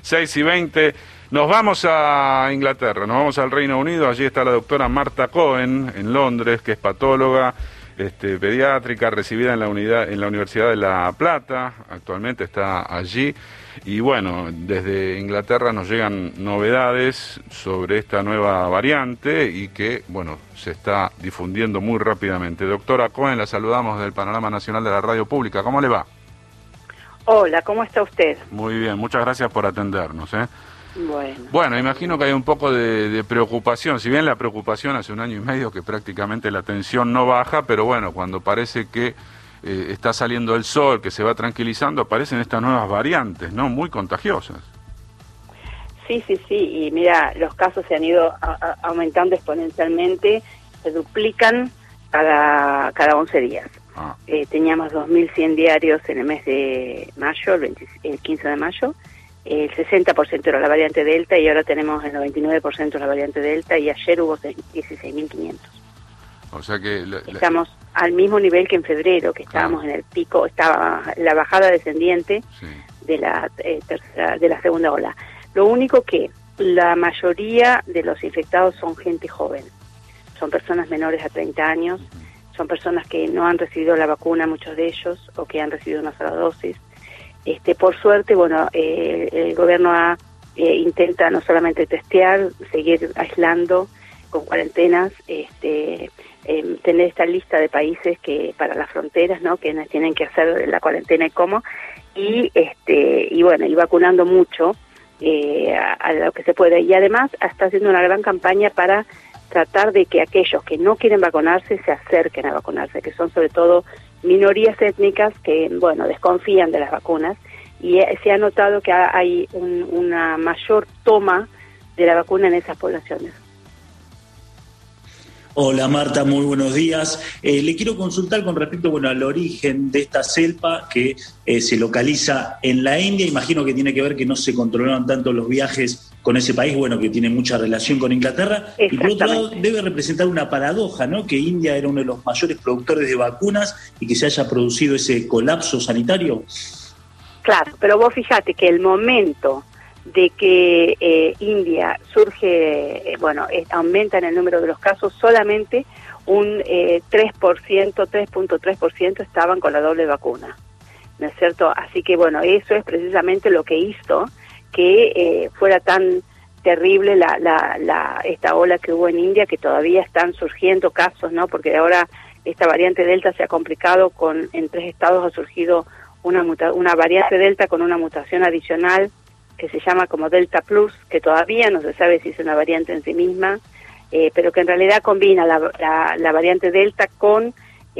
6:20. Nos vamos a Inglaterra, nos vamos al Reino Unido. Allí está la doctora Marta Cohen, en Londres, que es patóloga pediátrica, recibida en la Universidad de La Plata. Actualmente está allí. Y bueno, desde Inglaterra nos llegan novedades sobre esta nueva variante y que, bueno, se está difundiendo muy rápidamente. Doctora Cohen, la saludamos del Panorama Nacional de la Radio Pública. ¿Cómo le va? Hola, ¿cómo está usted? Muy bien, muchas gracias por atendernos. Bueno, imagino que hay un poco de preocupación, si bien la preocupación hace 1 año y medio que prácticamente la tensión no baja, pero bueno, cuando parece que está saliendo el sol, que se va tranquilizando, aparecen estas nuevas variantes, ¿no? Muy contagiosas. Sí, y mira, los casos se han ido aumentando exponencialmente, se duplican cada 11 días. Teníamos 2.100 diarios en el mes de mayo, el 15 de mayo, el 60% era la variante Delta y ahora tenemos el 99% la variante Delta y ayer hubo 16.500. O sea que estamos al mismo nivel que en febrero, que estábamos en el pico, estaba la bajada descendiente de la segunda ola. Lo único que la mayoría de los infectados son gente joven, son personas menores a 30 años, son personas que no han recibido la vacuna, muchos de ellos, o que han recibido una sola dosis. Por suerte, bueno, el gobierno intenta no solamente testear, seguir aislando con cuarentenas, tener esta lista de países que para las fronteras, ¿no? Que tienen que hacer la cuarentena y cómo, y bueno, y vacunando mucho a lo que se puede. Y además está haciendo una gran campaña para tratar de que aquellos que no quieren vacunarse se acerquen a vacunarse, que son sobre todo minorías étnicas que, bueno, desconfían de las vacunas, y se ha notado que hay una mayor toma de la vacuna en esas poblaciones. Hola Marta, muy buenos días. Le quiero consultar con respecto al origen de esta cepa que se localiza en la India. Imagino que tiene que ver que no se controlaron tanto los viajes con ese país, que tiene mucha relación con Inglaterra. Y por otro lado, debe representar una paradoja, ¿no? Que India era uno de los mayores productores de vacunas y que se haya producido ese colapso sanitario. Claro, pero vos fíjate que el momento de que India surge, aumenta en el número de los casos, solamente un 3.3% estaban con la doble vacuna, ¿no es cierto? Así que eso es precisamente lo que hizo que fuera tan terrible esta ola que hubo en India, que todavía están surgiendo casos, ¿no? Porque ahora esta variante Delta se ha complicado, en 3 estados ha surgido una variante Delta con una mutación adicional que se llama como Delta Plus, que todavía no se sabe si es una variante en sí misma, pero que en realidad combina la variante Delta con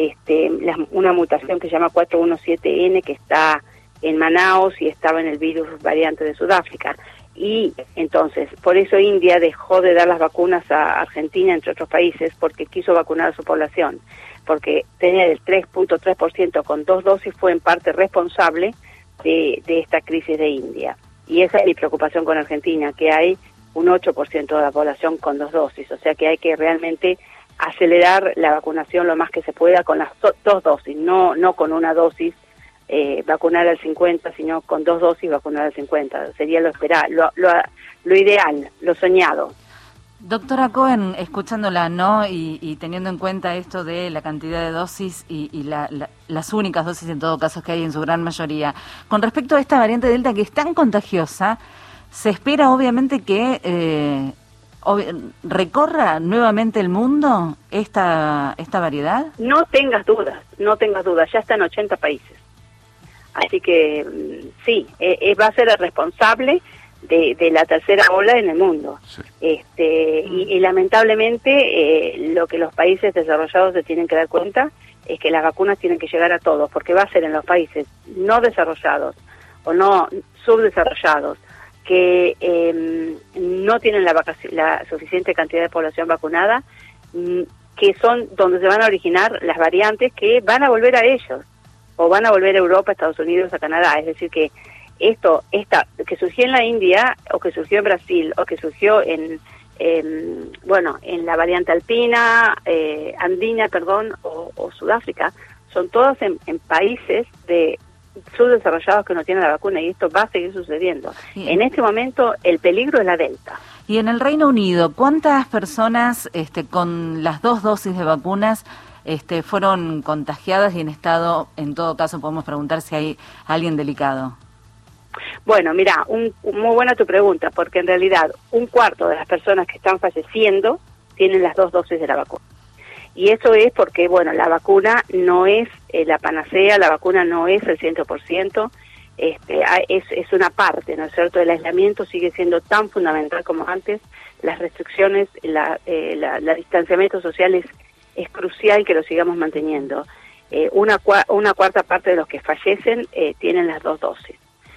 una mutación que se llama 417N, que está en Manaus y estaba en el virus variante de Sudáfrica. Y entonces, por eso India dejó de dar las vacunas a Argentina, entre otros países, porque quiso vacunar a su población, porque tener el 3.3% con 2 dosis fue en parte responsable de esta crisis de India. Y esa es mi preocupación con Argentina, que hay un 8% de la población con 2 dosis, o sea que hay que realmente acelerar la vacunación lo más que se pueda con las 2 dosis, no con una dosis vacunar al 50, sino con 2 dosis vacunar al 50, sería lo ideal, lo soñado. Doctora Cohen, escuchándola, ¿no? Y teniendo en cuenta esto de la cantidad de dosis y las únicas dosis en todo caso que hay en su gran mayoría, con respecto a esta variante Delta que es tan contagiosa, ¿se espera obviamente que recorra nuevamente el mundo esta variedad? No tengas dudas, ya está en 80 países. Así que sí, va a ser el responsable de la tercera ola en el mundo. Sí. Y lamentablemente lo que los países desarrollados se tienen que dar cuenta es que las vacunas tienen que llegar a todos, porque va a ser en los países no desarrollados o no subdesarrollados que no tienen la suficiente cantidad de población vacunada, que son donde se van a originar las variantes que van a volver a ellos, o van a volver a Europa, a Estados Unidos, a Canadá. Es decir que que surgió en la India, o que surgió en Brasil, o que surgió en la variante andina, o Sudáfrica, son todas en países de subdesarrollados que no tienen la vacuna, y esto va a seguir sucediendo. Sí. En este momento el peligro es la Delta. Y en el Reino Unido, ¿cuántas personas con las 2 dosis de vacunas fueron contagiadas y en todo caso podemos preguntar si hay alguien delicado? Bueno, mira, muy buena tu pregunta, porque en realidad 1/4 de las personas que están falleciendo tienen las 2 dosis de la vacuna. Y eso es porque, bueno, la vacuna no es la panacea, la vacuna no es el 100%, es una parte, ¿no es cierto? El aislamiento sigue siendo tan fundamental como antes, las restricciones, el distanciamiento social es crucial que lo sigamos manteniendo. Una cuarta parte de los que fallecen tienen las 2 dosis.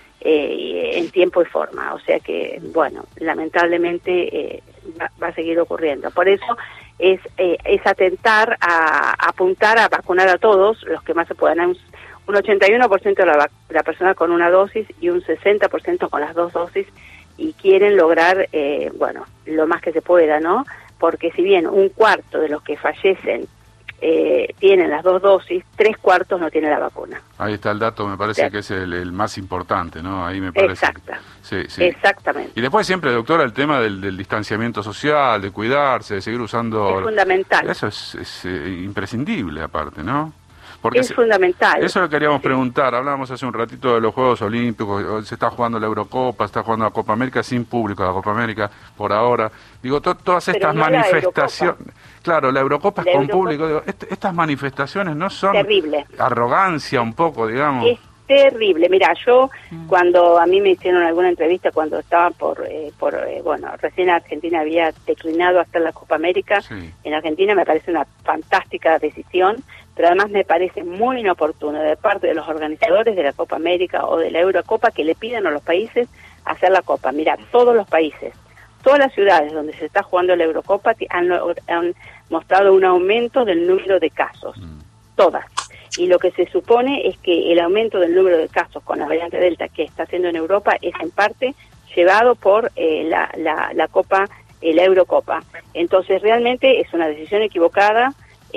En tiempo y forma, o sea que, bueno, lamentablemente va a seguir ocurriendo. Por eso es atentar a apuntar a vacunar a todos los que más se puedan. Hay un 81% de la persona con una dosis y un 60% con las 2 dosis, y quieren lograr, bueno, lo más que se pueda, ¿no? Porque si bien 1/4 de los que fallecen tienen las 2 dosis, 3/4 no tienen la vacuna. Ahí está el dato, me parece que es el más importante, ¿no? Ahí me parece. Exacta. Sí, sí. Exactamente. Y después siempre, doctora, el tema del distanciamiento social, de cuidarse, de seguir usando... Es fundamental. Eso es imprescindible, aparte, ¿no? Porque es fundamental. Eso lo queríamos preguntar. Hablábamos hace un ratito de los Juegos Olímpicos, se está jugando la Eurocopa, se está jugando la Copa América sin público, la Copa América por ahora. Digo, todas estas manifestaciones... Claro, la Eurocopa es con público. Digo, estas manifestaciones no son... Terrible. Arrogancia un poco, digamos. Es terrible. Mira, yo cuando a mí me hicieron alguna entrevista cuando estaba bueno, recién Argentina había declinado hasta la Copa América, sí. En Argentina me parece una fantástica decisión, pero además me parece muy inoportuno de parte de los organizadores de la Copa América o de la Eurocopa que le pidan a los países hacer la Copa. Mira, todos los países, todas las ciudades donde se está jugando la Eurocopa han mostrado un aumento del número de casos, todas. Y lo que se supone es que el aumento del número de casos con la variante Delta que está haciendo en Europa es en parte llevado por la Copa, la Eurocopa. Entonces realmente es una decisión equivocada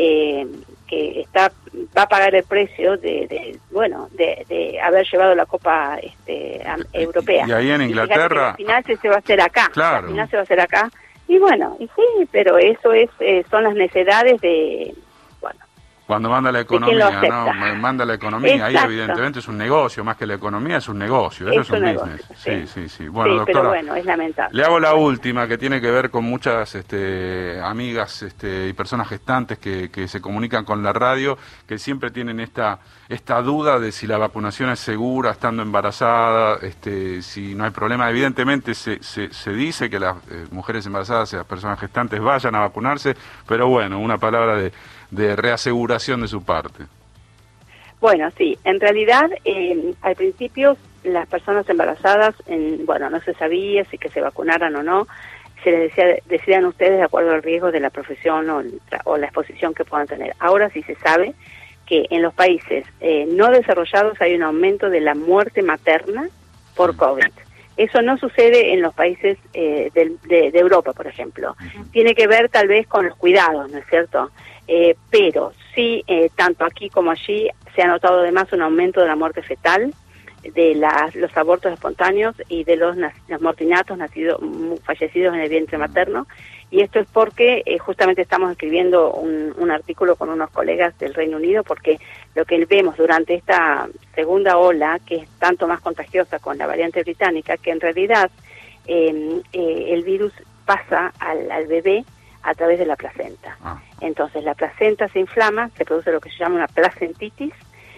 que va a pagar el precio de haber llevado la Copa europea. Y ahí en Inglaterra... La final se va a hacer acá. Claro. La final se va a hacer acá. Y bueno, y sí, pero eso son las necedades de... Cuando manda la economía, ¿no? Manda la economía, Exacto. Ahí evidentemente es un negocio, más que la economía es un negocio, eso es un business. Sí. Bueno, sí, doctora, pero bueno, es lamentable. Le hago la última, que tiene que ver con muchas amigas y personas gestantes que se comunican con la radio, que siempre tienen esta duda de si la vacunación es segura estando embarazada, si no hay problema. Evidentemente se dice que las mujeres embarazadas y las personas gestantes vayan a vacunarse, pero bueno, una palabra de reaseguración de su parte. Bueno, sí, en realidad al principio las personas embarazadas, no se sabía si que se vacunaran o no, se les decían ustedes de acuerdo al riesgo de la profesión o la exposición que puedan tener. Ahora sí se sabe que en los países no desarrollados hay un aumento de la muerte materna por COVID. Eso no sucede en los países de Europa, por ejemplo. Tiene que ver tal vez con los cuidados, ¿no es cierto? Pero sí, tanto aquí como allí se ha notado además un aumento de la muerte fetal, de los abortos espontáneos y de los mortinatos fallecidos en el vientre materno. Y esto es porque justamente estamos escribiendo un artículo con unos colegas del Reino Unido, porque lo que vemos durante esta segunda ola, que es tanto más contagiosa con la variante británica, que en realidad el virus pasa al bebé a través de la placenta. Entonces la placenta se inflama, se produce lo que se llama una placentitis,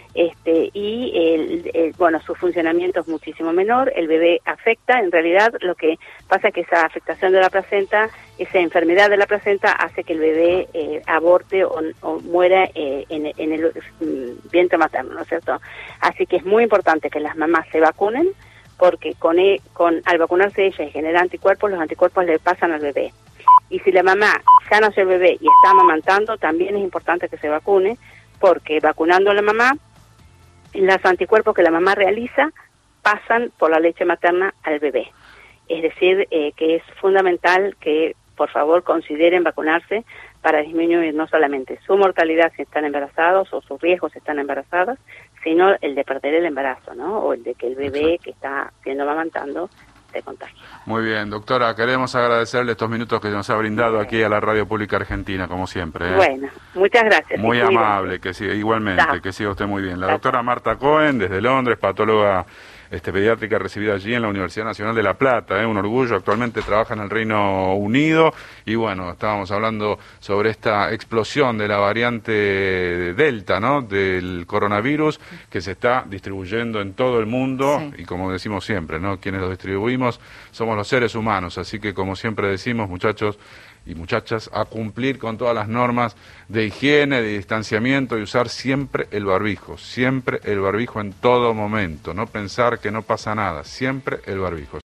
y su funcionamiento es muchísimo menor, el bebé afecta. En realidad lo que pasa es que esa afectación de la placenta, esa enfermedad de la placenta hace que el bebé aborte o muera en el vientre materno, ¿no es cierto? Así que es muy importante que las mamás se vacunen, porque al vacunarse ella y generar anticuerpos, los anticuerpos le pasan al bebé. Y si la mamá ya nació el bebé y está amamantando, también es importante que se vacune, porque vacunando a la mamá, los anticuerpos que la mamá realiza pasan por la leche materna al bebé. Es decir, que es fundamental que por favor consideren vacunarse para disminuir no solamente su mortalidad si están embarazados o sus riesgos si están embarazadas, sino el de perder el embarazo, ¿no? O el de que el bebé que está siendo amamantando se contagie. Muy bien, doctora, queremos agradecerle estos minutos que nos ha brindado aquí a la Radio Pública Argentina, como siempre. Bueno, muchas gracias. Muy amable, que siga, igualmente, que siga usted muy bien. La doctora Marta Cohen, desde Londres, patóloga pediátrica recibida allí en la Universidad Nacional de La Plata, un orgullo, actualmente trabaja en el Reino Unido, y bueno, estábamos hablando sobre esta explosión de la variante Delta, ¿no?, del coronavirus, que se está distribuyendo en todo el mundo, sí. Y como decimos siempre, ¿no?, quienes lo distribuimos somos los seres humanos, así que como siempre decimos, muchachos y muchachas, a cumplir con todas las normas de higiene, de distanciamiento, y usar siempre el barbijo en todo momento, no pensar que no pasa nada, siempre el barbijo.